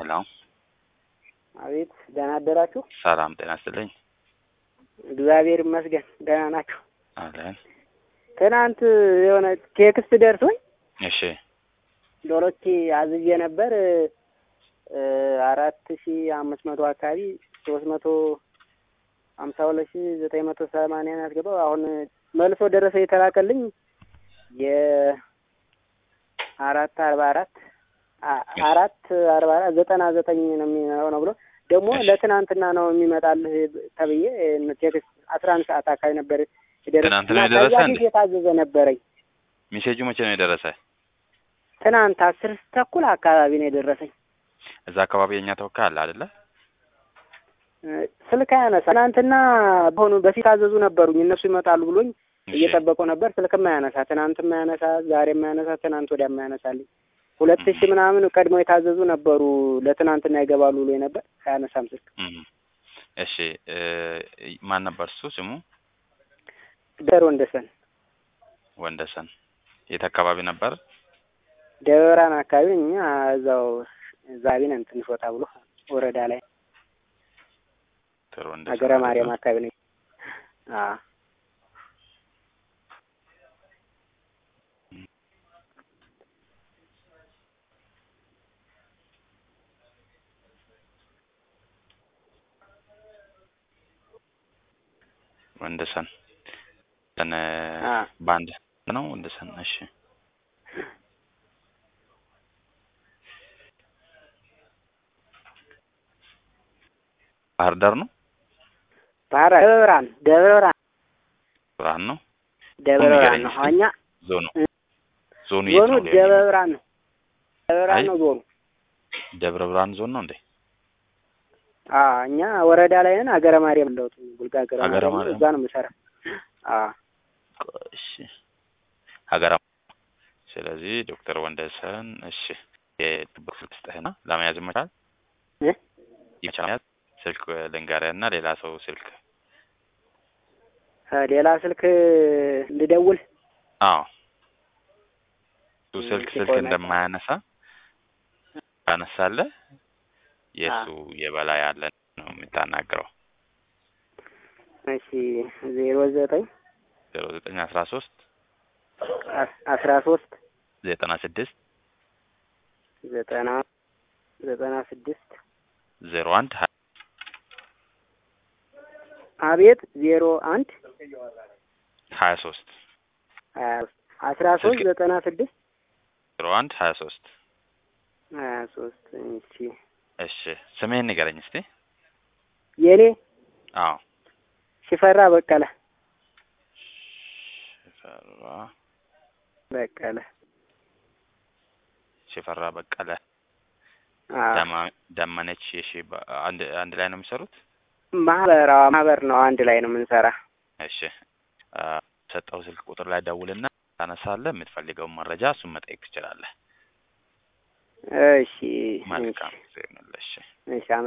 ሄሎ አቤት ደህና አደራችሁ? ሰላም ጤና ይስጥልኝ። እግዚአብሔር ይመስገን ደህና ናችሁ? አለን። ትናንት የሆነ ቴክስት ደርሶኝ እሺ ዶሮቼ አዝዤ ነበር 4500 አካባቢ 352980 ያስገባው። አሁን መልሶ ደረሰ የተላከልኝ የ444 99 ነው የሚሆነው ብሎ ደግሞ ለትናንትና ነው የሚመጣልህ ተብዬ ቴክስት 11 ሰዓት አካባቢ ነበር ትናንትና የደረሰኝ የታዘዘ ነበረኝ። ሜሴጁ መቼ ነው የደረሰ? ትናንት 10 ተኩል አካባቢ ነው የደረሰኝ። እዛ አካባቢ የኛ ተወካይ አለ አይደለ? ስልክ ያነሳ ትናንትና በሆኑ በፊት አዘዙ ነበሩኝ እነሱ ይመጣሉ ብሎኝ እየጠበቁ ነበር። ስልክማ ያነሳ ትናንትማ ያነሳ ዛሬማ ያነሳ ትናንት ወዲያማ ያነሳልኝ። 2000 ምናምን ቀድሞ የታዘዙ ነበሩ ለትናንትና ይገባሉ ብሎኝ ነበር። አያነሳም ስልክ። እሺ ማን ነበር እሱ ስሙ? ወንደሰን። ወንደሰን የት አካባቢ ነበር? ደብረብርሃን አካባቢ እኛ እዛው ዛቢን ትንሽ ወጣ ብሎ ወረዳ ላይ ሀገረ ማርያም አካባቢ ነው። ወንደሰን ባንድ ነው ወንደሰን። እሺ ባህር ዳር ነው? ደብረብርሃን ነው። ደብረብርሃን ነው። እኛ ዞኑ ደብረብርሃን ነው። ደብረብርሃን ነው ዞኑ። ደብረብርሃን ዞን ነው እንዴ? እኛ ወረዳ ላይ ነን። ሀገረ ማርያም ነው ጉልጋ ሀገረ ማርያም እዛ ነው የምሰራ። እሺ ሀገረ ስለዚህ ዶክተር ወንደሰን እሺ የጥብቅ ስልክስተህና ለመያዝ ይመቻል? ይመቻል። ስልክ ልንገርህና ሌላ ሰው ስልክ ልደውል? ስልክ እንደማያነሳ ያነሳለ የሱ የበላይ ያለ ነው የምታናግረው። እሺ 09 13 96 01 አቤት 01 23 13 96 01 23 23 እሺ ስሜን ንገረኝ እስቲ። የኔ ሽፈራ በቀለ። ሽፈራ በቀለ ደመነች። እሺ አንድ ላይ ነው የሚሰሩት? ማህበር ነው አንድ ላይ ነው የምንሰራ። እሺ ሰጠው ስልክ ቁጥር ላይ ደውልና ታነሳለህ። የምትፈልገውን መረጃ እሱን መጠየቅ ትችላለህ። እሺ መልካም። እሺ